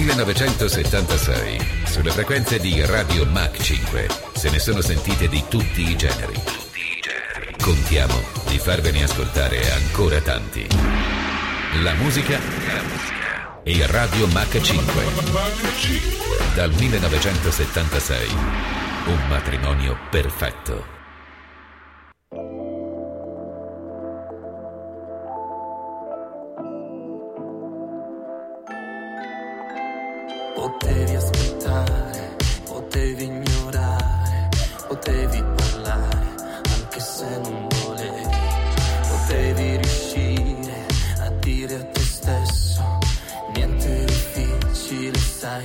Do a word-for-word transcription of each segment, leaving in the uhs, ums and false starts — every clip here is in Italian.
millenovecentosettantasei, sulle frequenze di Radio Mach cinque, se ne sono sentite di tutti i generi. Contiamo di farvene ascoltare ancora tanti. La musica e Radio Mach cinque. Dal millenovecentosettantasei, un matrimonio perfetto. Potevi aspettare, potevi ignorare, potevi parlare, anche se non volevi. Potevi riuscire a dire a te stesso, niente difficile, sai.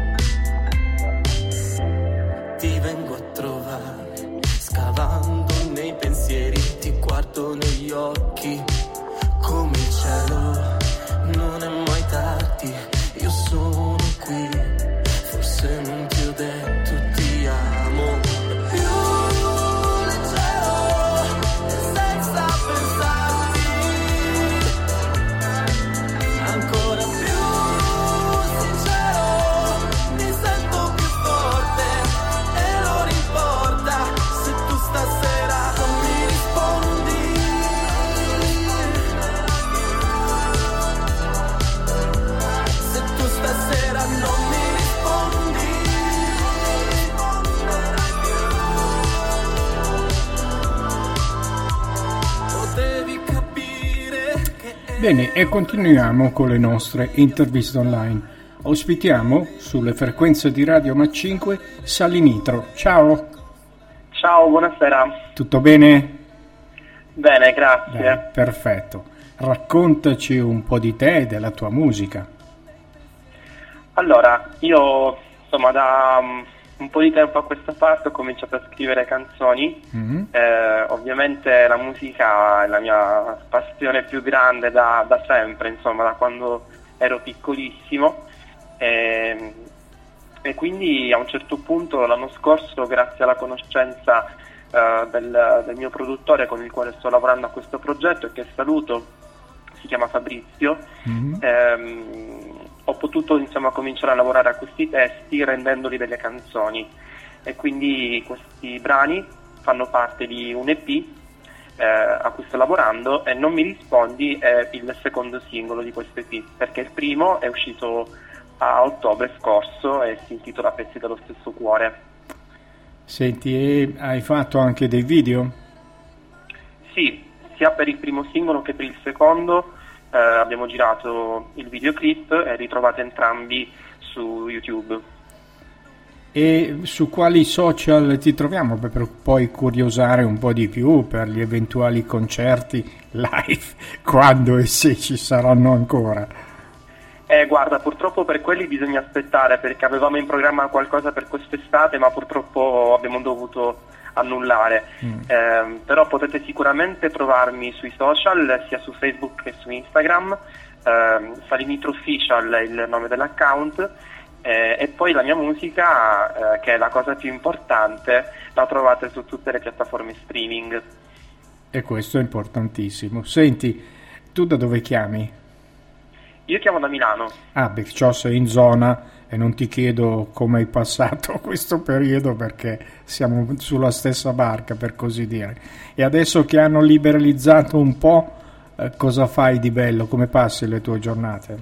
Ti vengo a trovare, scavando nei pensieri, ti guardo negli occhi, come il cielo, non è mai tardi, io sono qui, forse non ti ho detto ti amo. Più leggero, senza pensarti, ancora più sincero, mi sento più forte e non importa se tu stasera non mi rispondi. Se tu stasera non mi rispondi, potevi capire che... Bene, e continuiamo con le nostre interviste online. Ospitiamo sulle frequenze di Radio Mach cinque Sally Nitro. Ciao. Ciao, buonasera. Tutto bene? Bene, grazie. Beh, perfetto. Raccontaci un po' di te e della tua musica. Allora, io insomma da um, un po' di tempo a questa parte ho cominciato a scrivere canzoni. Mm-hmm. Eh, ovviamente la musica è la mia passione più grande da, da sempre, insomma, da quando ero piccolissimo. E, e quindi a un certo punto l'anno scorso, grazie alla conoscenza uh, del, del mio produttore con il quale sto lavorando a questo progetto e che saluto, si chiama Fabrizio, mm-hmm. ehm, ho potuto insomma cominciare a lavorare a questi testi rendendoli delle canzoni, e quindi questi brani fanno parte di un E P eh, a cui sto lavorando, e Non mi rispondi è il secondo singolo di questo E P, perché il primo è uscito a ottobre scorso e si intitola Pezzi dello stesso cuore. Senti, e hai fatto anche dei video? Sì, sia per il primo singolo che per il secondo eh, abbiamo girato il videoclip e ritrovate entrambi su YouTube. E su quali social ti troviamo per poi curiosare un po' di più per gli eventuali concerti live, quando e se ci saranno ancora? Eh, guarda, purtroppo per quelli bisogna aspettare, perché avevamo in programma qualcosa per quest'estate, ma purtroppo abbiamo dovuto annullare. Mm. Eh, però potete sicuramente trovarmi sui social, sia su Facebook che su Instagram. eh, Sally Nitro Official è il nome dell'account, eh, e poi la mia musica, eh, che è la cosa più importante, la trovate su tutte le piattaforme streaming. E questo è importantissimo. Senti, tu da dove chiami? Io chiamo da Milano. Ah, perciò sei in zona, e non ti chiedo come hai passato questo periodo, perché siamo sulla stessa barca, per così dire. E adesso che hanno liberalizzato un po', eh, cosa fai di bello? Come passi le tue giornate?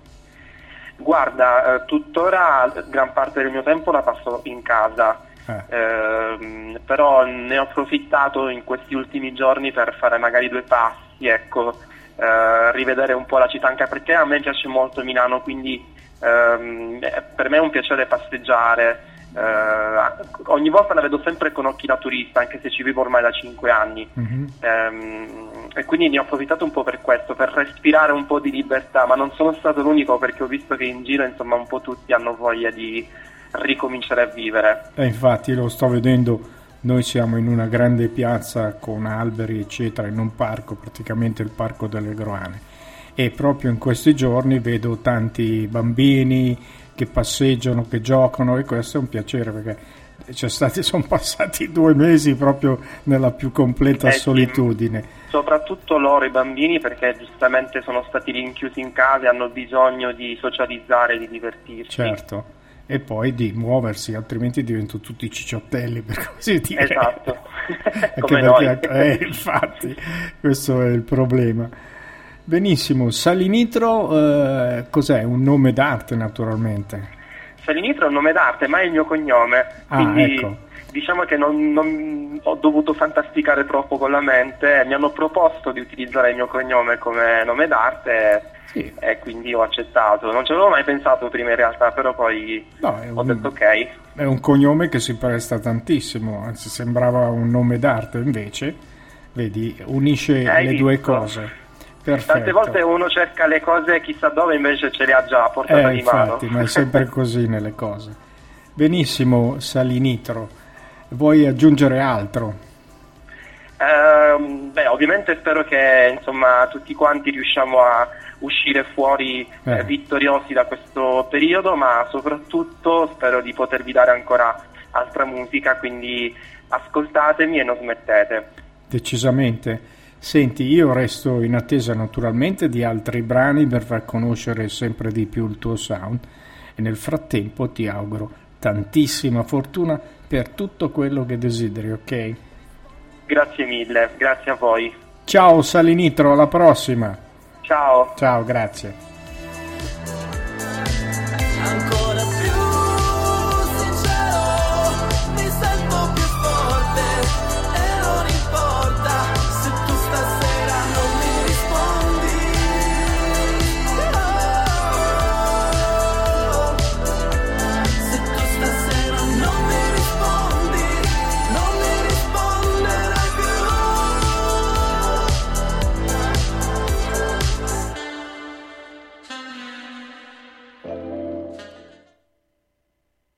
Guarda, eh, tuttora gran parte del mio tempo la passo in casa, eh. Eh, però ne ho approfittato in questi ultimi giorni per fare magari due passi, ecco, eh, rivedere un po' la città, anche perché a me piace molto Milano, quindi ehm, per me è un piacere passeggiare. Eh, ogni volta la vedo sempre con occhi da turista, anche se ci vivo ormai da cinque anni. Mm-hmm. ehm, e quindi ne ho approfittato un po' per questo, per respirare un po' di libertà, ma non sono stato l'unico, perché ho visto che in giro insomma un po' tutti hanno voglia di ricominciare a vivere. E infatti lo sto vedendo, noi siamo in una grande piazza con alberi eccetera, in un parco, praticamente il parco delle Groane, e proprio in questi giorni vedo tanti bambini che passeggiano, che giocano, e questo è un piacere, perché C'è stati, sono passati due mesi proprio nella più completa eh, solitudine. Sì. Soprattutto loro, i bambini, perché giustamente sono stati rinchiusi in casa e hanno bisogno di socializzare, di divertirsi. Certo, e poi di muoversi, altrimenti diventano tutti cicciottelli, per così dire. Esatto, come perché, noi. Eh, infatti, questo è il problema. Benissimo, Salinitro, eh, cos'è? Un nome d'arte, naturalmente. Salinitro è un nome d'arte, ma è il mio cognome, ah, quindi ecco. diciamo che non, non ho dovuto fantasticare troppo con la mente, mi hanno proposto di utilizzare il mio cognome come nome d'arte, sì. E quindi ho accettato. Non ci avevo mai pensato prima in realtà, però poi no, ho un, detto ok. È un cognome che si presta tantissimo, anzi sembrava un nome d'arte, invece vedi, unisce Hai le visto? due cose. Perfetto. Tante volte uno cerca le cose chissà dove, invece ce le ha già a portata eh, di mano. Infatti, ma è sempre così nelle cose. Benissimo, Salinitro. Vuoi aggiungere altro? Uh, beh, ovviamente spero che insomma tutti quanti riusciamo a uscire fuori eh. Eh, vittoriosi da questo periodo, ma soprattutto spero di potervi dare ancora altra musica, quindi ascoltatemi e non smettete. Decisamente. Senti, io resto in attesa naturalmente di altri brani per far conoscere sempre di più il tuo sound e nel frattempo ti auguro tantissima fortuna per tutto quello che desideri, ok? Grazie mille, grazie a voi. Ciao Salinitro, alla prossima. Ciao. Ciao, grazie.